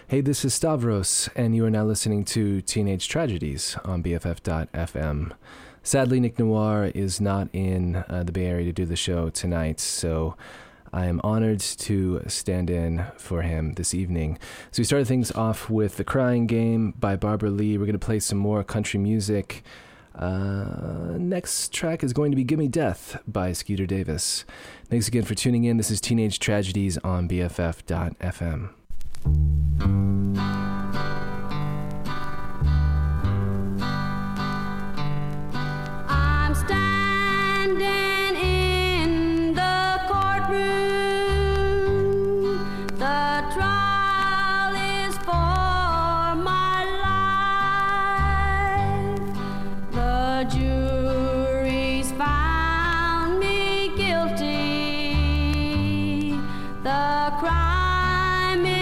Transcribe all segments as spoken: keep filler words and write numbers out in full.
Hey, this is Stavros, and you are now listening to Teenage Tragedies on B F F dot F M. Sadly, Nick Noir is not in uh, the Bay Area to do the show tonight, so I am honored to stand in for him this evening. So we started things off with The Crying Game by Barbara Lee. We're going to play some more country music. Uh, next track is going to be Gimme Death by Skeeter Davis. Thanks again for tuning in. This is Teenage Tragedies on B F F dot F M. I'm standing in the courtroom. The trial is for my life. The jury's found me guilty. The crime is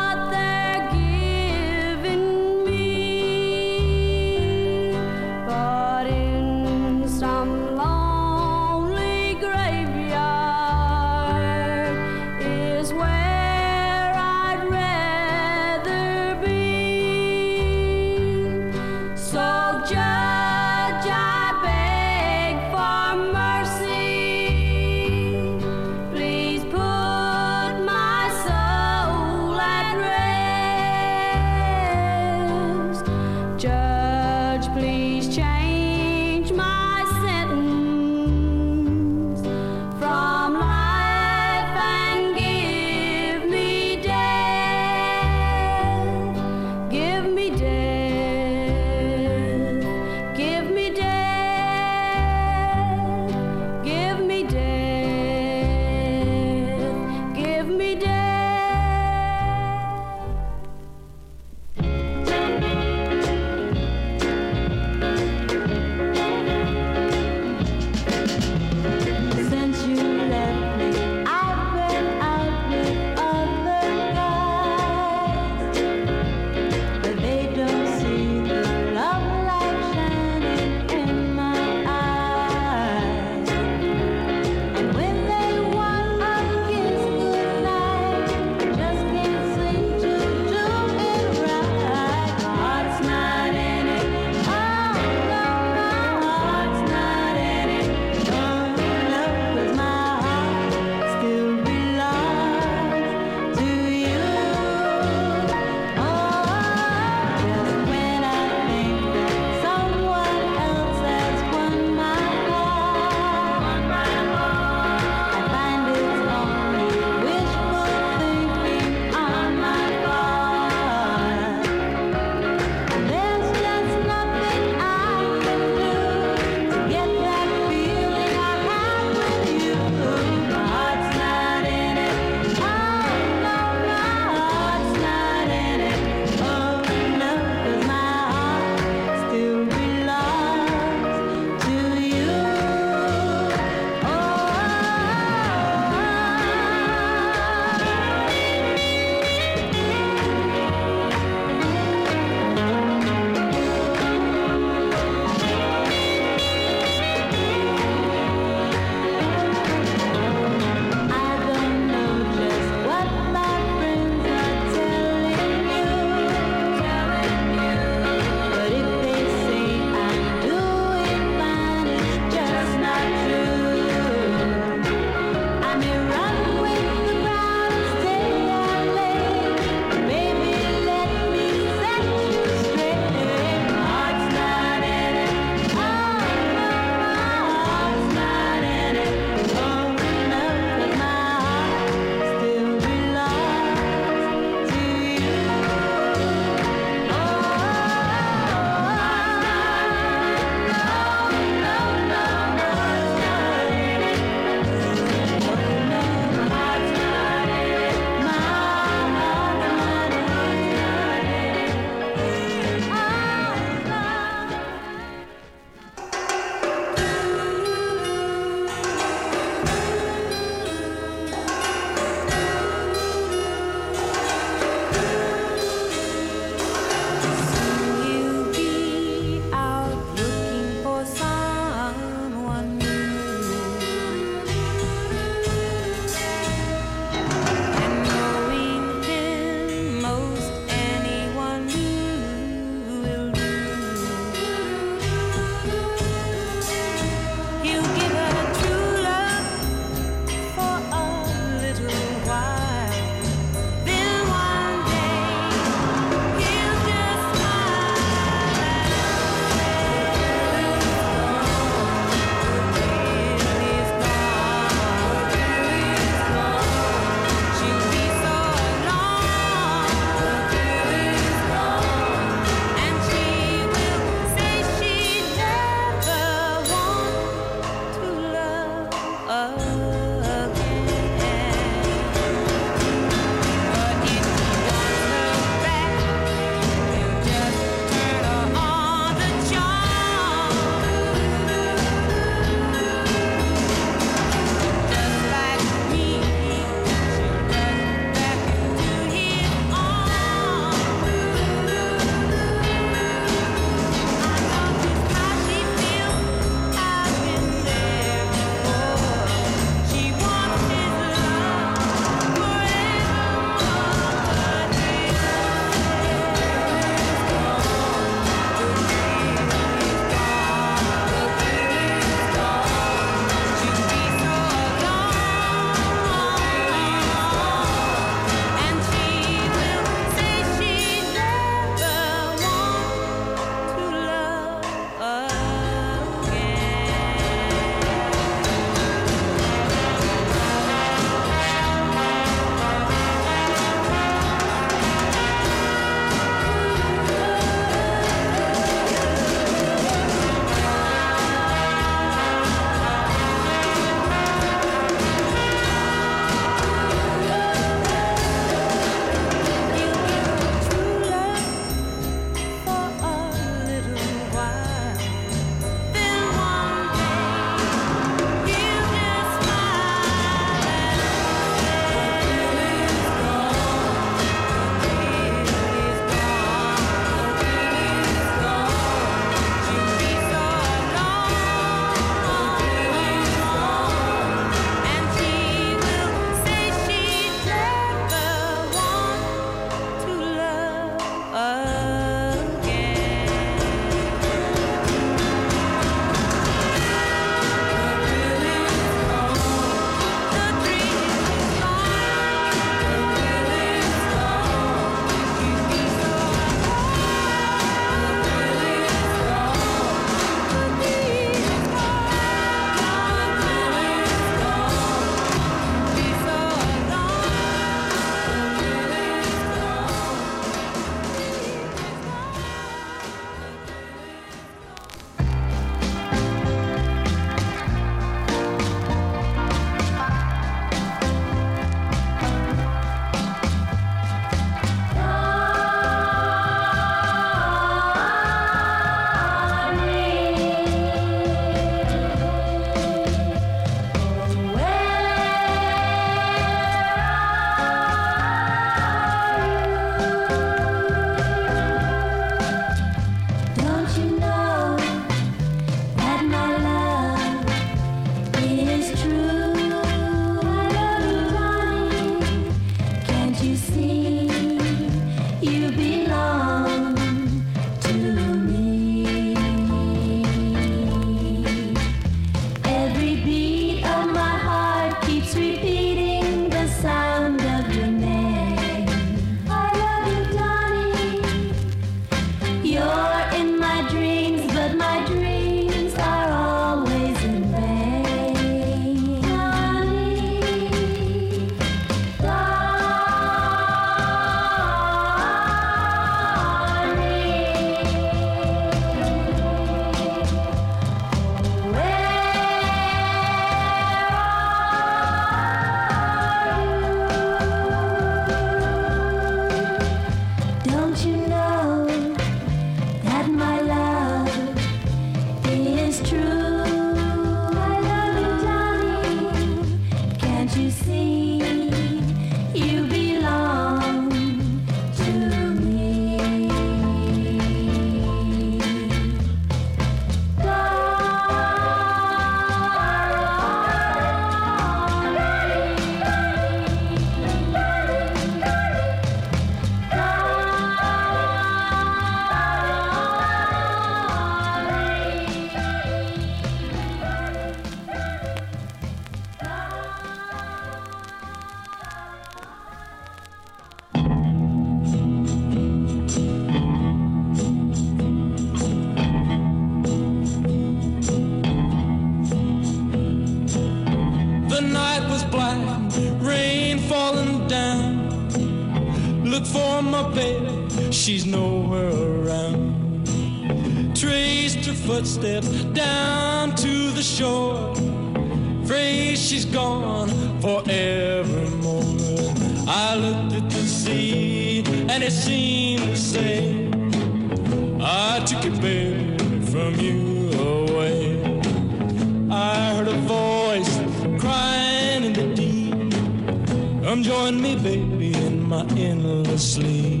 The night was black, rain falling down. Look for my baby, she's nowhere around. Traced her footsteps down to the shore. Afraid she's gone forevermore. I looked at the sea and it seemed to say, I took your baby from you away. I heard a voice crying in the deep, come join me, baby, in my endless sleep.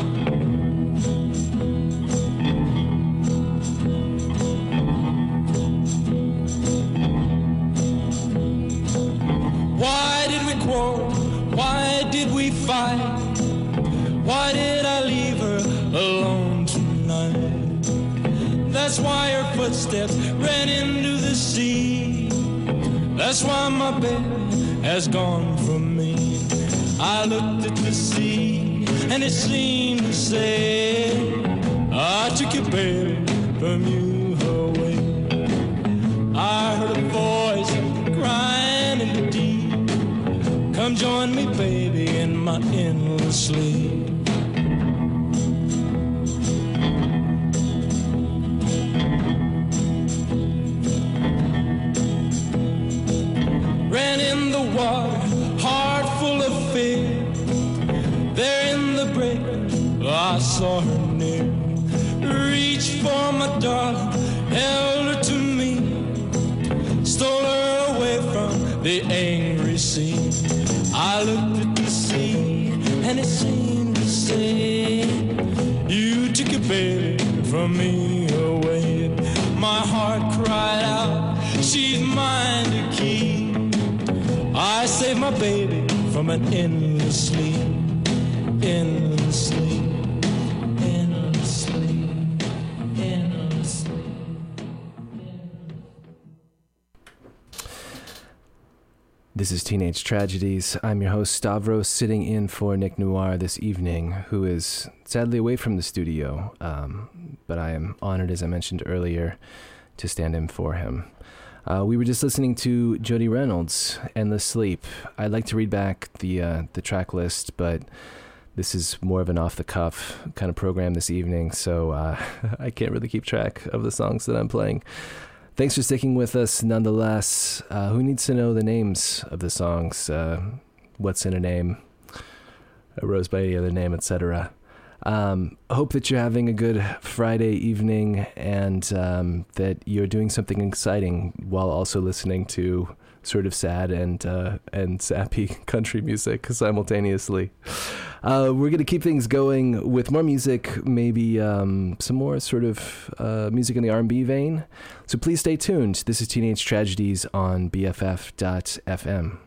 Why did we quarrel? Why did we fight? Why did I leave her alone tonight? That's why her footsteps ran into the sea. That's why my baby has gone from me. I looked at the sea and it seemed to say, I took your baby from you away. I heard a voice crying in the deep, come join me, baby, in my endless sleep. Ran in the water, heart full of fear. There in the break, I saw her near. Reached for my darling, held her to me, stole her away from the angry sea. I looked at the sea and it seemed to say, you took your baby from me away. My heart cried out, she's mine to keep. I saved my baby from an endless sleep, endless sleep, endless sleep, endless sleep. This is Teenage Tragedies. I'm your host, Stavros, sitting in for Nick Noir this evening, who is sadly away from the studio, um, but I am honored, as I mentioned earlier, to stand in for him. Uh, we were just listening to Jody Reynolds, Endless Sleep. I'd like to read back the uh, the track list, but this is more of an off-the-cuff kind of program this evening, so uh, I can't really keep track of the songs that I'm playing. Thanks for sticking with us nonetheless. Uh, who needs to know the names of the songs? Uh, what's in a name? A rose by any other name, et cetera. Um, hope that you're having a good Friday evening and um, that you're doing something exciting while also listening to sort of sad and uh, and sappy country music simultaneously. Uh, we're going to keep things going with more music, maybe um, some more sort of uh, music in the R and B vein. So please stay tuned. This is Teenage Tragedies on B F F dot F M.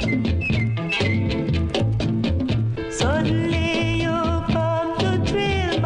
Suddenly you come to thrill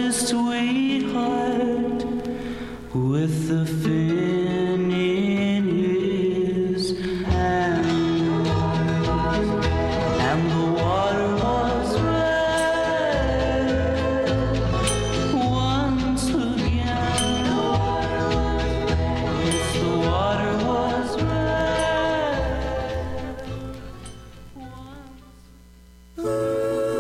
his sweetheart with the fin in his hand, and the water was red once again. Yes, the water was red once.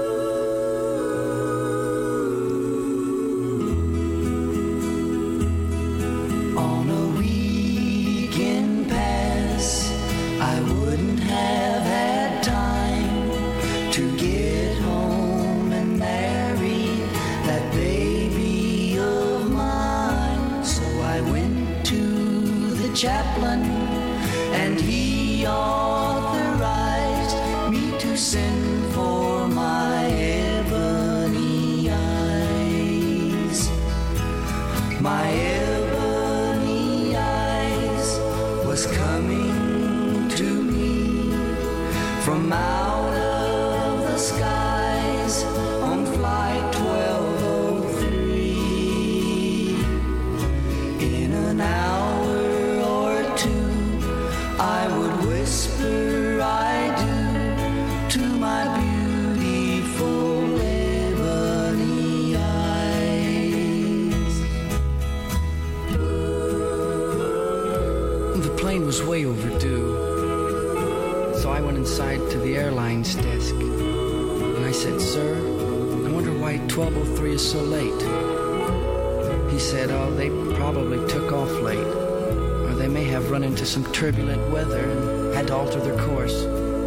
On a weekend pass, I wouldn't have had time to get home and marry that baby of mine. So I went to the chaplain, and he authorized me to send for my ebony eyes. My ebony eyes was coming to me from out of the skies on flight twelve oh three. In an hour or two, I would whisper I do to my beautiful ebony eyes. The plane was way overdue, so I went inside to the airline's desk, and I said, "Sir, I wonder why twelve oh three is so late." He said, "Oh, they probably took off late, or they may have run into some turbulent weather and had to alter their course."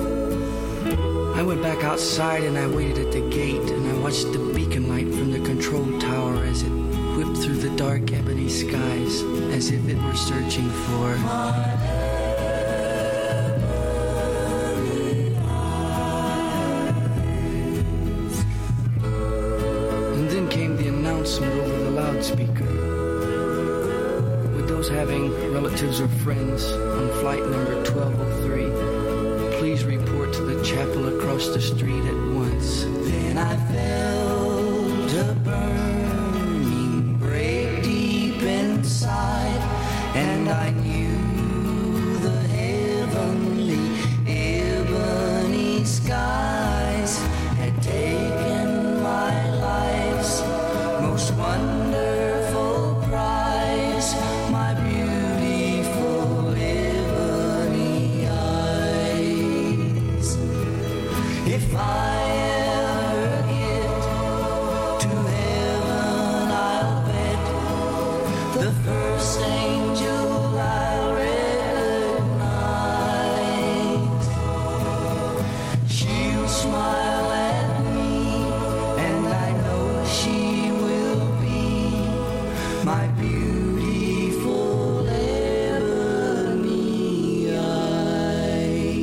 I went back outside and I waited at the gate, and I watched the beacon light from the control tower as it whipped through the dark ebony skies, as if it were searching for And then came the announcement over the loudspeaker. With those having relatives or friends on flight number twelve oh three, please report to the chapel across the street at once. Then I felt a burning break deep inside, and I knew the heavenly ebony skies had taken my life's most wonderful prize, my beautiful ebony eyes. If I ever get to heaven, I'll bet the first angel I'll recognize. She'll smile at me, and I know she will be my beautiful ebony eyes.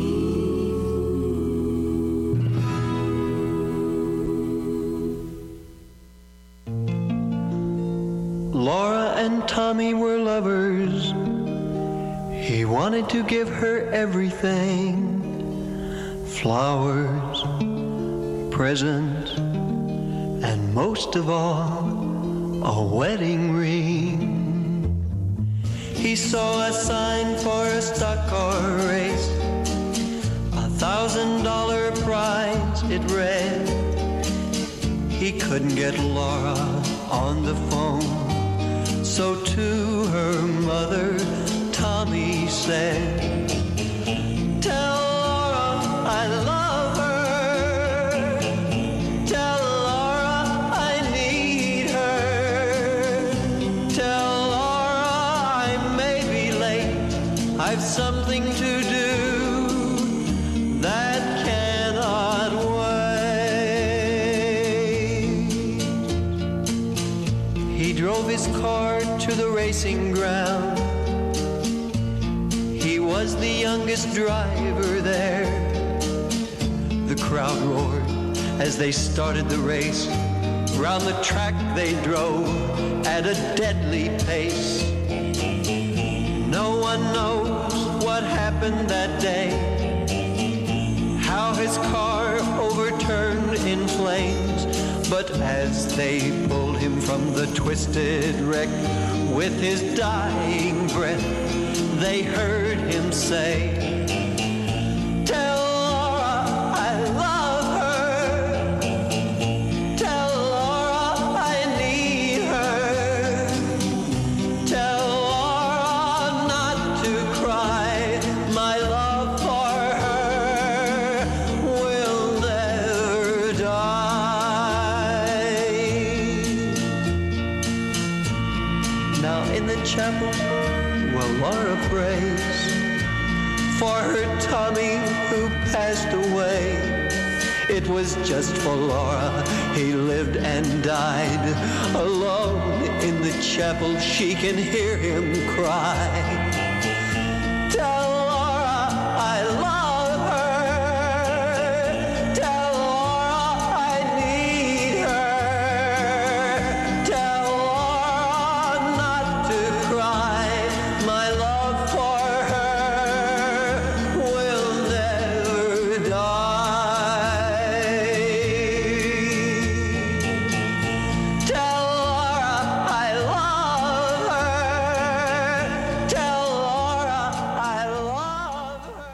Laura and Tommy were lovers. He wanted to give her everything: flowers, presents, and most of all, a wedding ring. He saw a sign for a stock car race, a thousand dollar prize it read. He couldn't get Laura on the phone, so to her mother, Tommy said, "Tell Laura I love her. Tell Laura I need her. Tell Laura I may be late. I've something to do that cannot wait." He drove his car to the racing ground. He was the youngest driver there. The crowd roared as they started the race. Round the track they drove at a deadly pace. No one knows what happened that day, how his car overturned in flames, But as they pulled him from the twisted wreck with his dying breath, they heard him say, "Tell Laura I love her. Tell Laura I need her. Tell Laura not to cry. My love for her will never die." Now in the chapel, well, Laura prays for her Tommy who passed away. It was just for Laura he lived and died. Alone in the chapel she can hear him cry, "Tell Laura I love her. Tell Laura I need her. Tell Laura not to cry. My love for her will never die. Tell Laura I love her. Tell Laura I love her."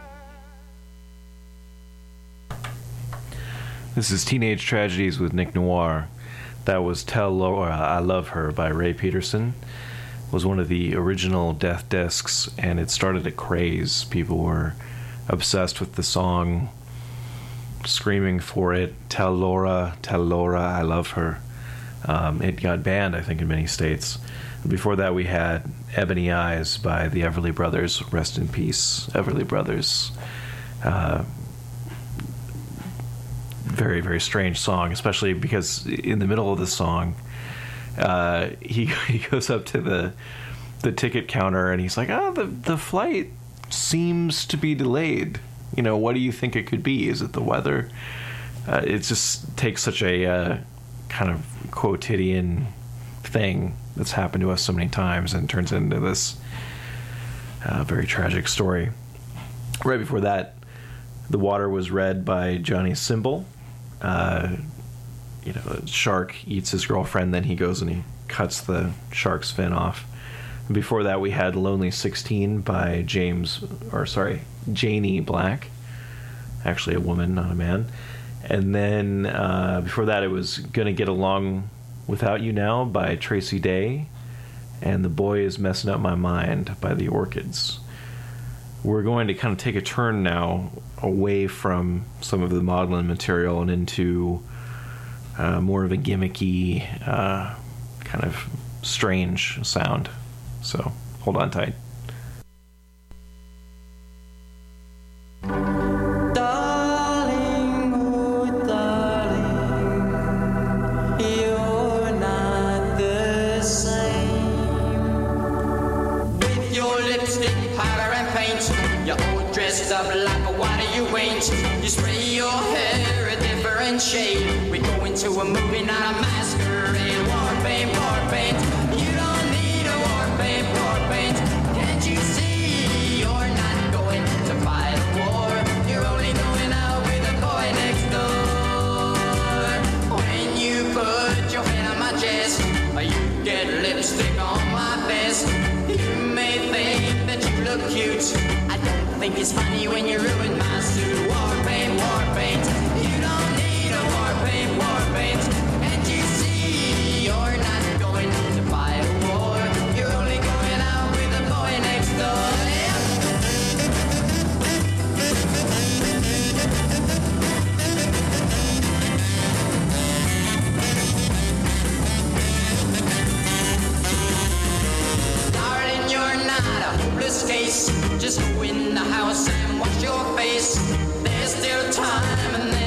This is Teenage Tragedies with Nick Noir. That was Tell Laura I Love Her by Ray Peterson. It was one of the original Death discs, and it started a craze. People were obsessed with the song, screaming for it. Tell Laura, tell Laura I love her. Um, it got banned, I think, in many states. Before that, we had Ebony Eyes by the Everly Brothers. Rest in peace, Everly Brothers. Uh, very, very strange song, especially because in the middle of the song, uh, he he goes up to the the ticket counter and he's like, "Oh, the the flight seems to be delayed. You know, what do you think it could be? Is it the weather?" Uh, it just takes such a uh, kind of quotidian thing that's happened to us so many times and turns into this uh, very tragic story. Right before that, The Water Was Red by Johnny Symbol. Uh, you know, a shark eats his girlfriend, then he goes and he cuts the shark's fin off. And before that, we had Lonely sixteen by James, or sorry, Janie Black. Actually a woman, not a man. And then uh, before that, it was Gonna Get Along Without You Now by Tracy Day. And The Boy Is Messing Up My Mind by The Orchids. We're going to kind of take a turn now away from some of the Maudlin material and into uh, more of a gimmicky, uh, kind of strange sound. So, hold on tight. Darling, oh darling, you're not the same. With your lipstick, powder and paint, you're all dressed up like a what do you ain't. You spray your hair a different shade. We go into a movie, not a masquerade. War paint, war paint. You don't need a war paint, war paint. Can't you see you're not going to fight a war? You're only going out with the boy next door. When you put your hand on my chest, you get lipstick on my vest. You may think that you look cute. I don't think it's funny when you ruin my suit. War paint, war paint. You don't need a war paint, war paint. Can't you see you're not going to fight a war? You're only going out with the boy next door. Yeah. Darling, you're not a hopeless case. Just go in the house and wash your face. There's still time and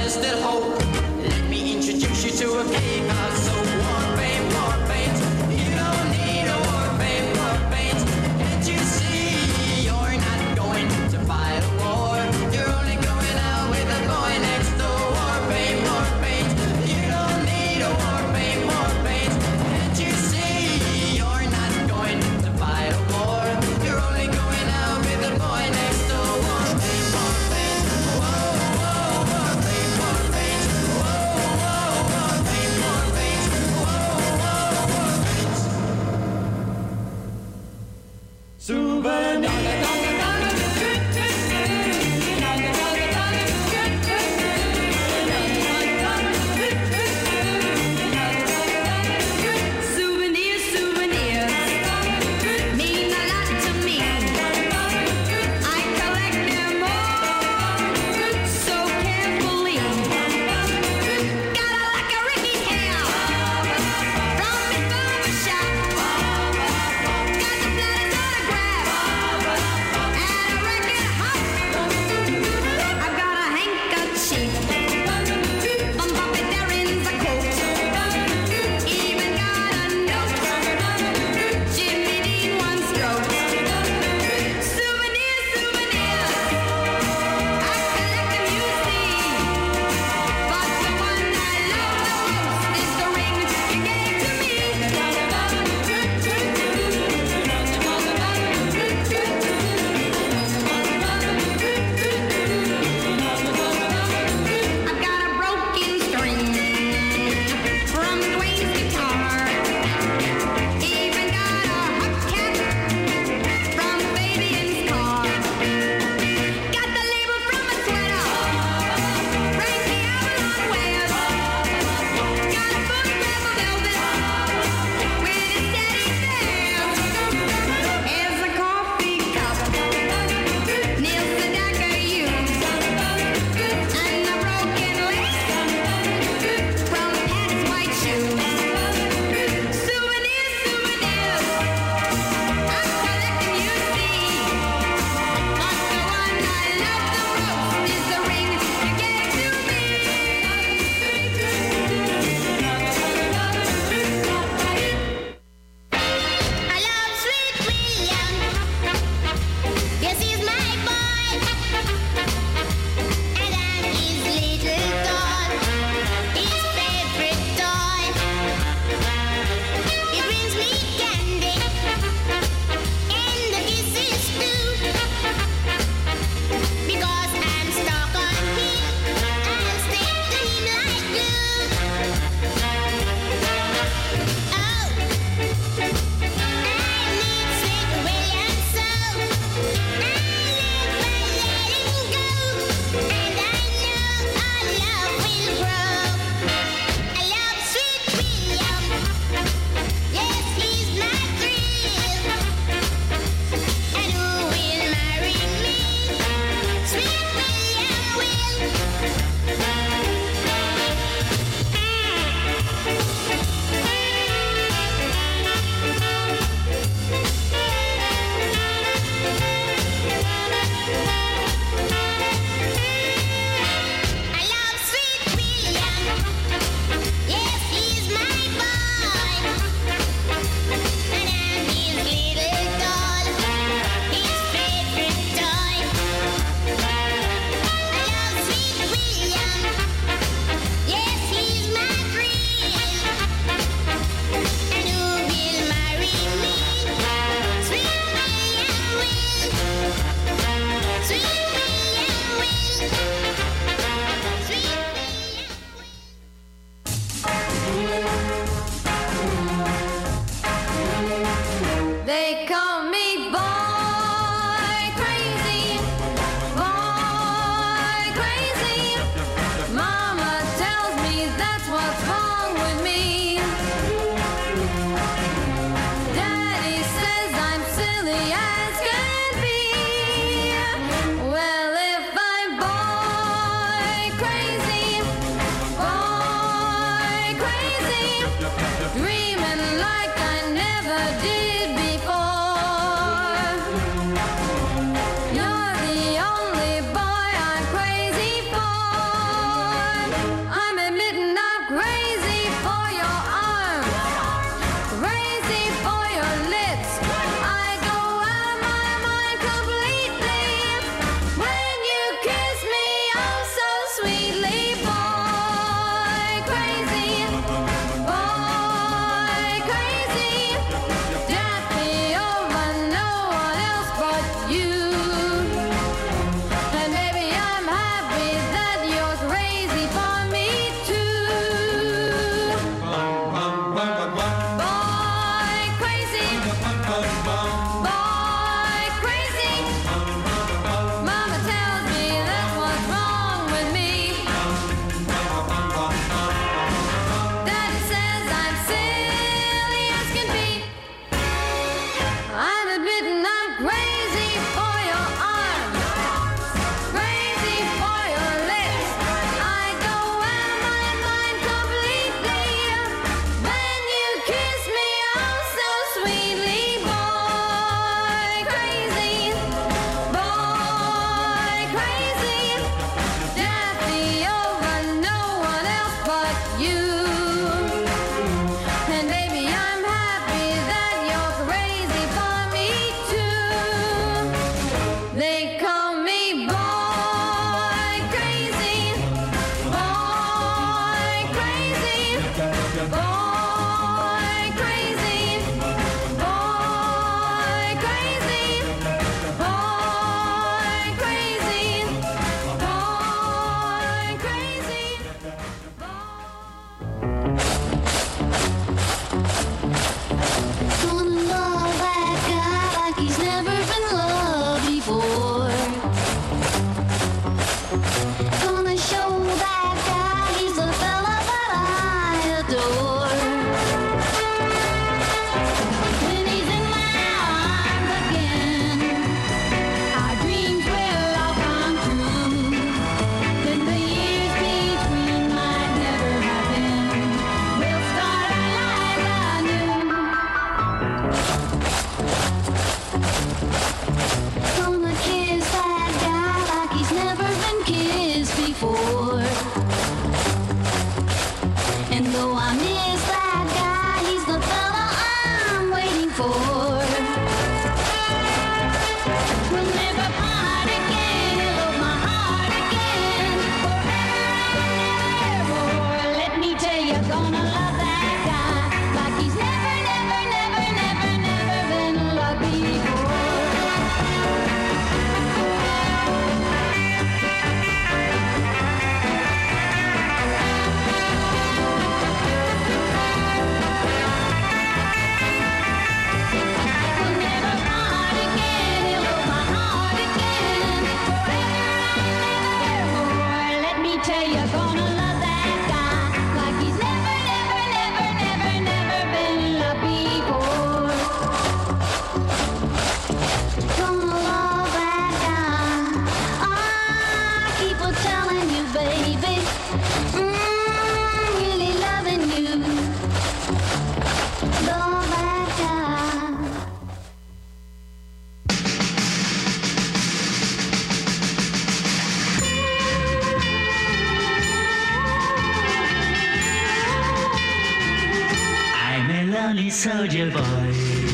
lonely soldier boy,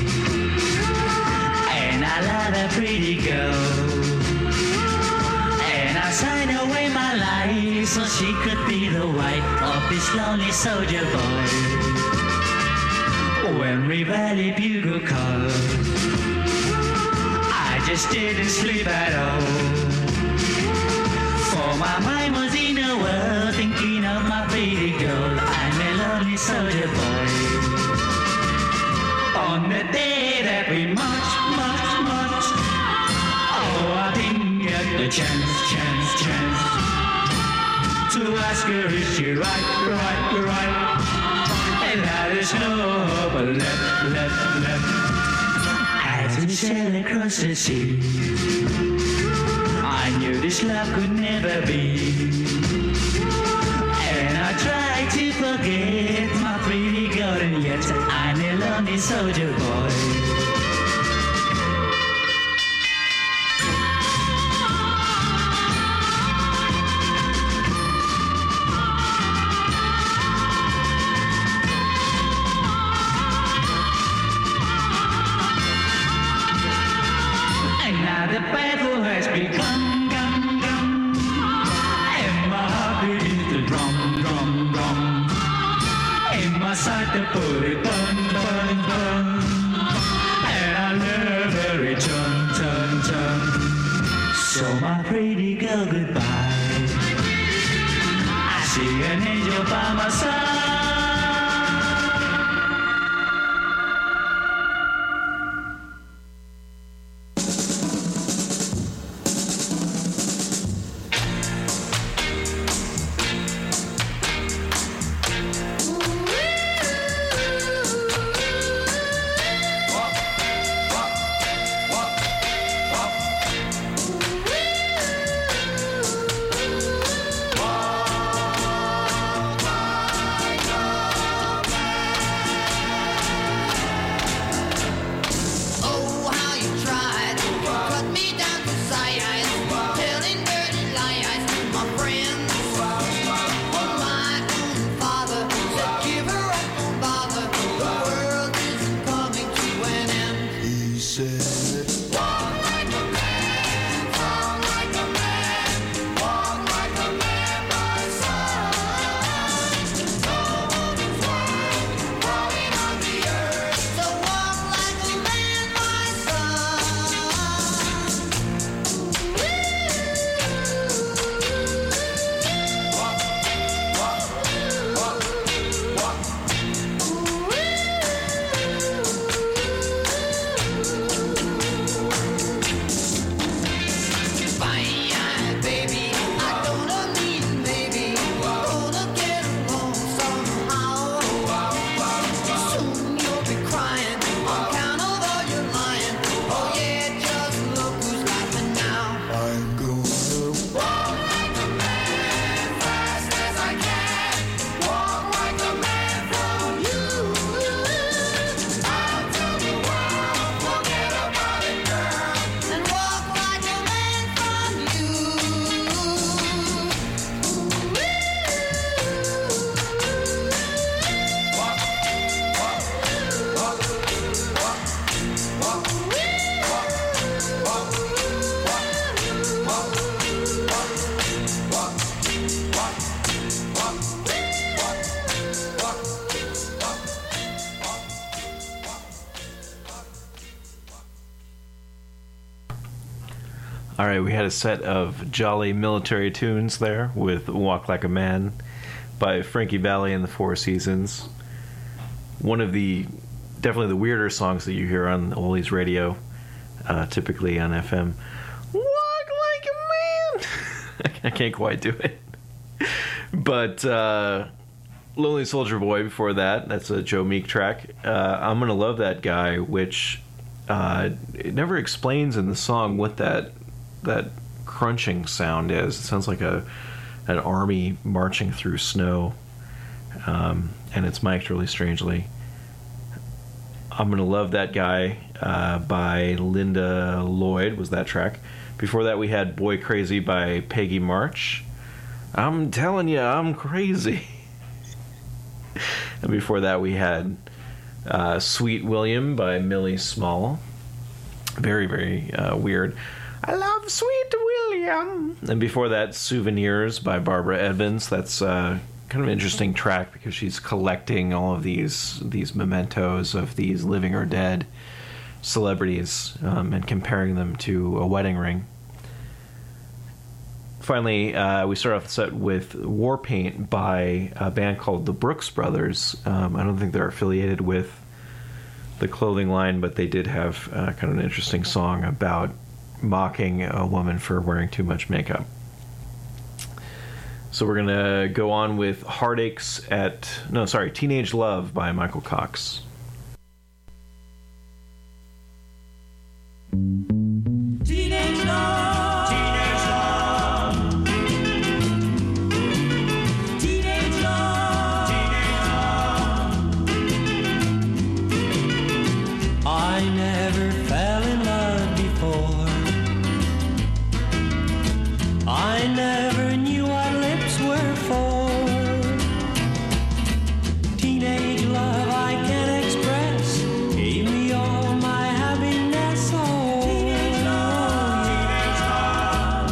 and I love a pretty girl, and I signed away my life so she could be the wife of this lonely soldier boy. When Reveille bugle called, I just didn't sleep at all, for my mind was in a world thinking of my pretty girl. I'm a lonely soldier boy. On the day that we march, march, march, oh, I didn't get the chance, chance, chance to ask her if she right, right, right. And now there's no hope left, left, left. As we sail across the sea, I knew this love could never be. And I tried to forget my pretty girl, and yet I'm a lonely soldier boy. The battle has begun, gun, gun, and my heart beats the drum, drum, drum. In my sight to put it bun, bun, bun, and I'll never return, turn, turn. So my pretty girl, goodbye. I see an angel by my side. All right, we had a set of jolly military tunes there with Walk Like a Man by Frankie Valli and the Four Seasons. One of the, definitely the weirder songs that you hear on Oldies radio, uh, typically on F M. Walk like a man! I can't quite do it. But uh, Lonely Soldier Boy before that, that's a Joe Meek track. Uh, I'm Gonna Love That Guy, which uh, it never explains in the song what that that crunching sound is. It sounds like a an army marching through snow, um, and it's mic'd really strangely. I'm Gonna Love That Guy uh, by Linda Lloyd was that track. Before that we had Boy Crazy by Peggy March. I'm telling you, I'm crazy. And before that we had Uh, Sweet William by Millie Small. Very, very uh, weird. I love Sweet William. And before that, Souvenirs by Barbara Edmonds. That's uh, kind of an interesting track because she's collecting all of these these mementos of these living or dead celebrities um, and comparing them to a wedding ring. Finally, uh, we start off the set with Warpaint by a band called the Brooks Brothers. Um, I don't think they're affiliated with the clothing line, but they did have uh, kind of an interesting song about mocking a woman for wearing too much makeup. So we're going to go on with Heartaches at... No, sorry, Teenage Love by Michael Cox. Teenage love, teenage love, teenage love, teenage love. I never fell in love before. I never knew what lips were for. Teenage love I can't express gave me all my happiness. Oh, teenage love,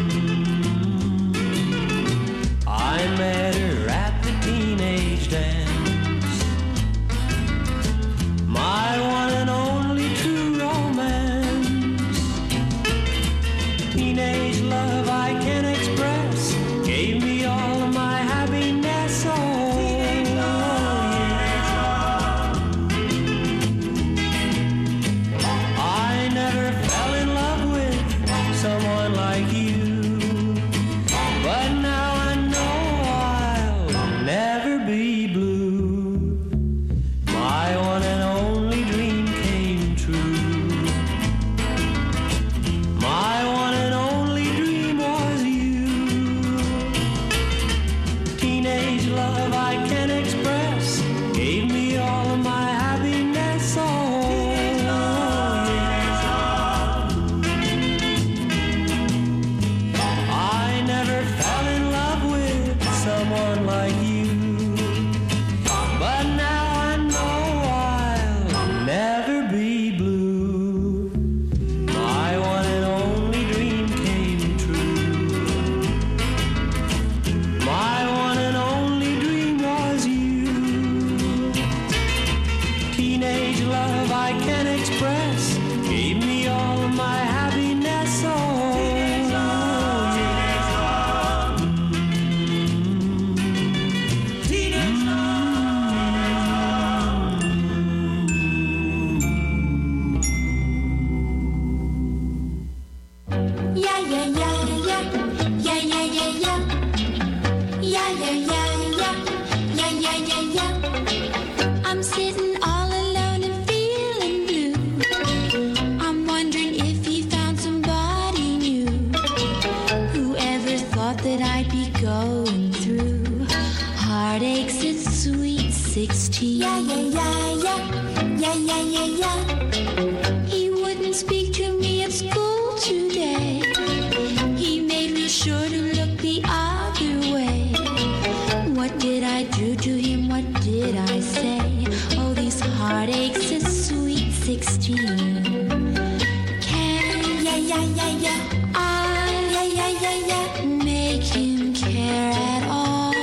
teenage love. I met her at the teenage dance, my one and only true romance. Teenage love I can't express gave me all of my happiness. Oh, teenage love, I never fell in love with someone like you, but now I know I'll never be blue. My one and only dream came true. My one and only dream was you. Teenage love I can't express gave me all of my happiness. Oh, teenage love, I never fell in love with someone like you, but now I know I'll never be blue. My one and only dream came true. My one and only dream was you. Teenage love I can't express gave me all of my happiness. Oh, teenage love, teenage Yeah, yeah, yeah, yeah. Yeah, yeah, yeah, yeah. Yeah, yeah, yeah, yeah. Yeah, yeah, yeah, yeah. I'm sitting all alone and feeling blue. I'm wondering if he found somebody new. Whoever thought that I'd be going through heartaches at sweet sixteen. Yeah, yeah, yeah, yeah. Yeah, yeah, yeah, yeah. He wouldn't speak to me at school today. He made me sure to look the other way. What did I do to him? What did I say? Oh, these heartaches at sweet sixteen. Can, yeah, yeah, yeah, yeah. I, yeah, yeah, yeah, yeah. Make him care at all.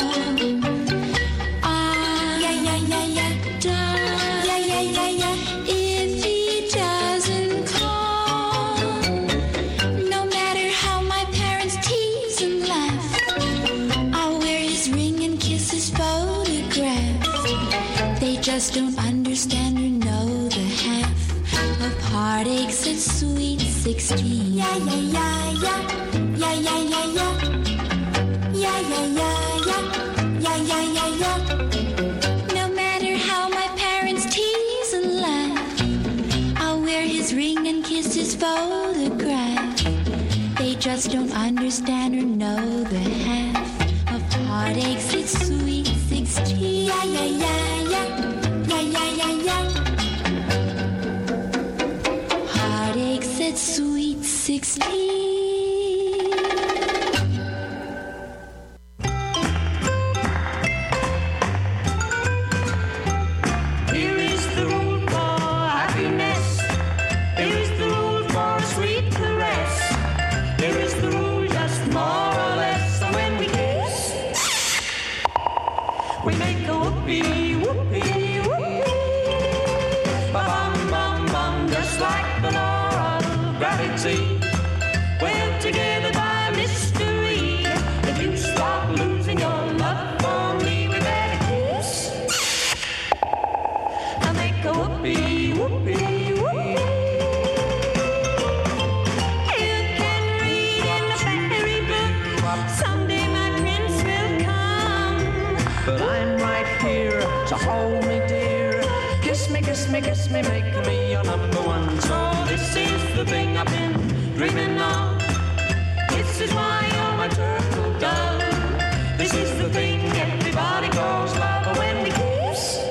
I, yeah, yeah, yeah, yeah. Does, yeah, yeah, yeah, yeah. If he doesn't call, no matter how my parents tease and laugh, I'll wear his ring and kiss his photograph. They just don't understand or know the half of heartaches at sweet sixteen. Yeah, yeah, yeah, yeah. Yeah, yeah, yeah, yeah. Yeah, yeah, yeah, yeah. Yeah, yeah, yeah, yeah. No matter how my parents tease and laugh, I'll wear his ring and kiss his photograph. They just don't understand or know the half of heartaches at sweet sixteen. Yeah, yeah, yeah, yeah. Yeah, yeah, yeah, yeah. Heartaches at sweet sixteen. Here is the galaxy. We're together by mystery. If you start losing your love for me, we better kiss. I'll make a whoopee, whoopee, whoopee. You can read in the fairy book, someday my prince will come. But I'm right here, so hold me dear. Kiss me, kiss me, kiss me, make me your number one. So this is the thing I've been dreaming of. This is why you're my turtle dove. This is the thing everybody calls love. When we kiss,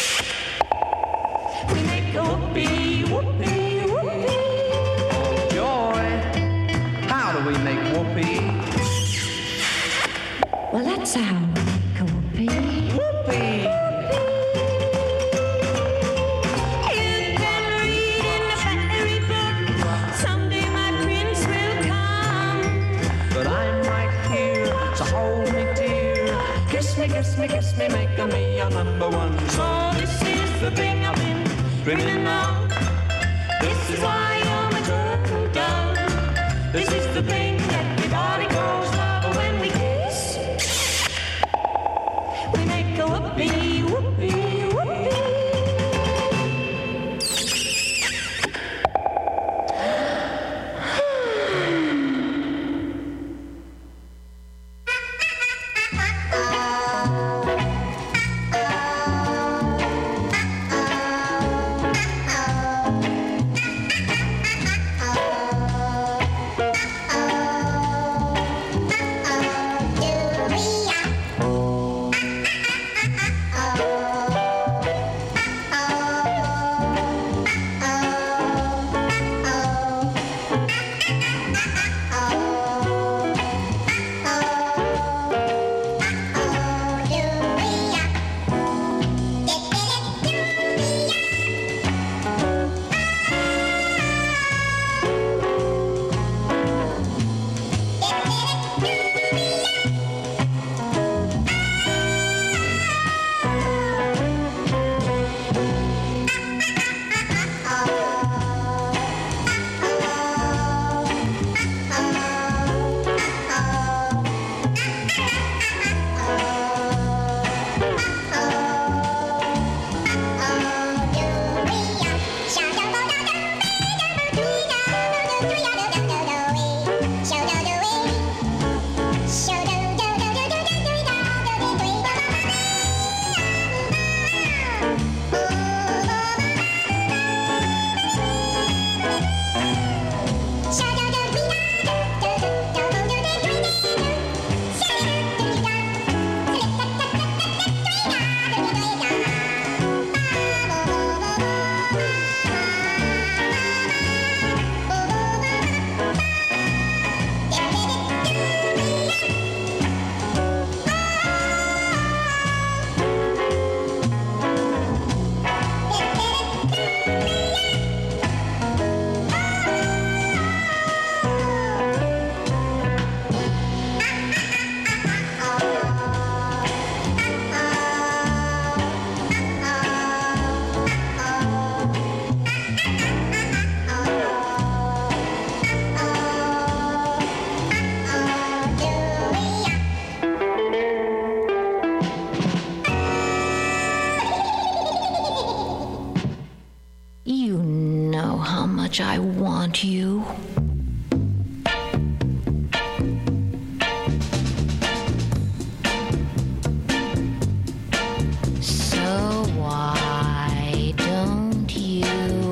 we make a whoopee, whoopee, whoopee. Joy, how do we make whoopee? Well, that's how we make a whoopee. Whoopee! You can read in the fairy book, someday my prince will come. But I'm right here, so hold me dear. Kiss me, kiss me, kiss me, make me your number one. So this is the thing I've been dreaming of. This is why you're my turtle dove. This is the thing everybody calls love. When we kiss, we make a whoopee, whoopee, whoopee. You know how much I want you. So why don't you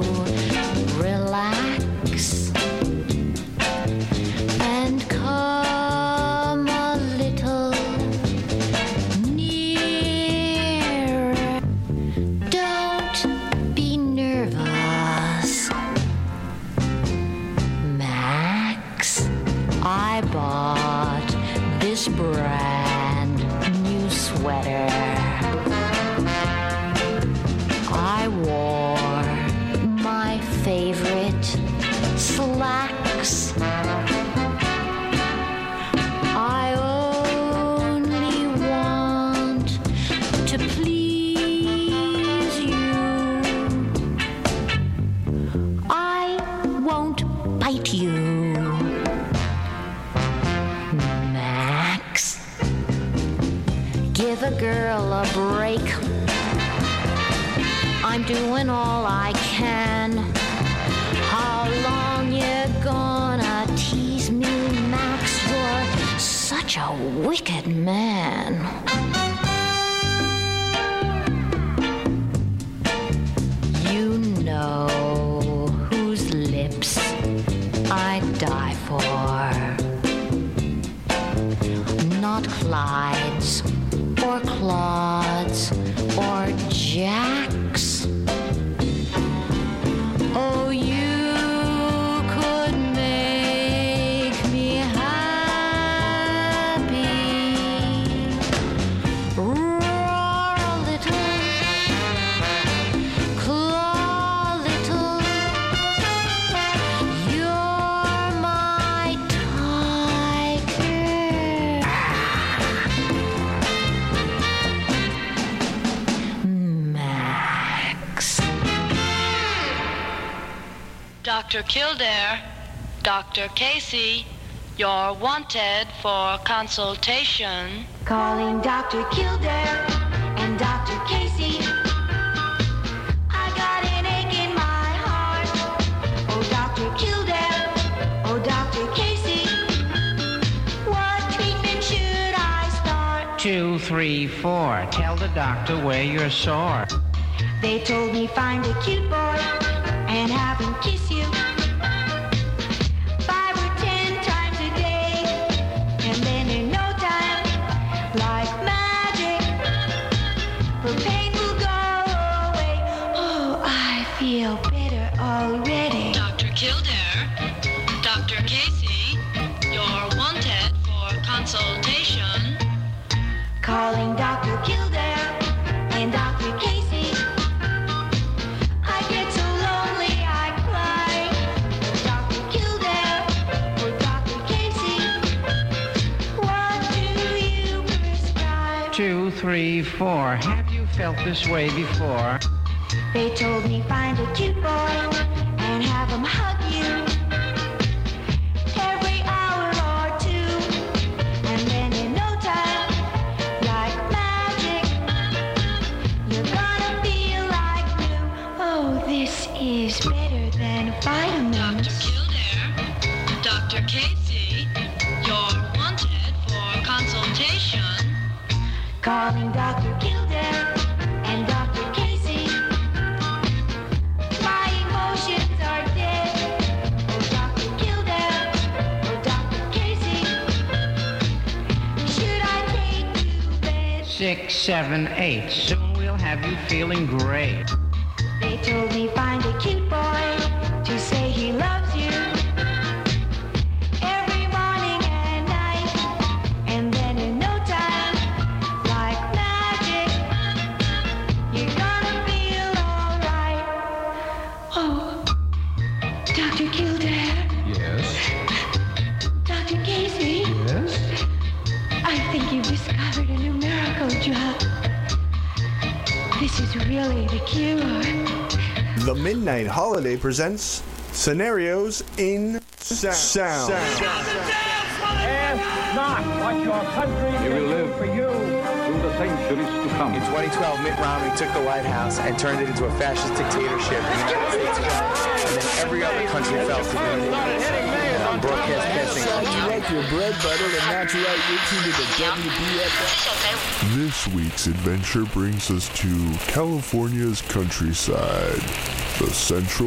relax and come a little nearer? Don't be nervous, Max. I bought this brand new sweater. I wore my favorite slacks. I only want to please you. I won't bite you. girl a break. I'm doing all I can. How long you gonna tease me, Max? You're such a wicked man. You know whose lips I'd die for. Not Clyde's or Claude's or Jack's. Oh, you could make me happy. Roar a little, claw a little. You're my tiger. Max. Doctor Kildare, Doctor Casey, you're wanted for consultation. Calling Doctor Kildare and Doctor Casey. I got an ache in my heart. Oh, Doctor Kildare. Oh, Doctor Casey. What treatment should I start? Two, three, four. Tell the doctor where you're sore. They told me find a cute boy and have him kiss you. Five or ten times a day. And then in no time, like magic, the pain will go away. Oh, I feel better already. Doctor Kildare, Doctor Casey, you're wanted for consultation. Calling Doctor Kildare and Doctor Casey. I get so lonely I cry. Doctor Kildare or Doctor Casey. What do you prescribe? Two, three, four. Have you felt this way before? They told me find a cute boy and have him hug you every hour or two. And then in no time, like magic, you're gonna feel like new. Oh, this is better than vitamins. Doctor Kildare, Doctor Casey, you're wanted for consultation. Calling Doctor Kildare and Doctor Casey. My emotions are dead. Oh, Doctor Kildare. Oh, Doctor Casey. Should I take you to bed? Six, seven, eight. Soon we'll have you feeling great. They told me find a cute boy to say he loves you every morning and night. And then in no time, like magic, you're gonna feel alright. Oh, Doctor Kildare. Yes. Doctor Casey. Yes. I think you've discovered a new miracle drug. This is really the cure. The Midnight Holiday presents Scenarios in Sound. sound. Ask not what your country You will live for you. through the centuries to come. In twenty twelve, Mitt Romney took the White House and turned it into a fascist dictatorship. The United States fell, and then every other country fell to the um, broadcast passing. You like your bread buttered and not to write your tune to the W B F. This week's adventure brings us to California's countryside, the Central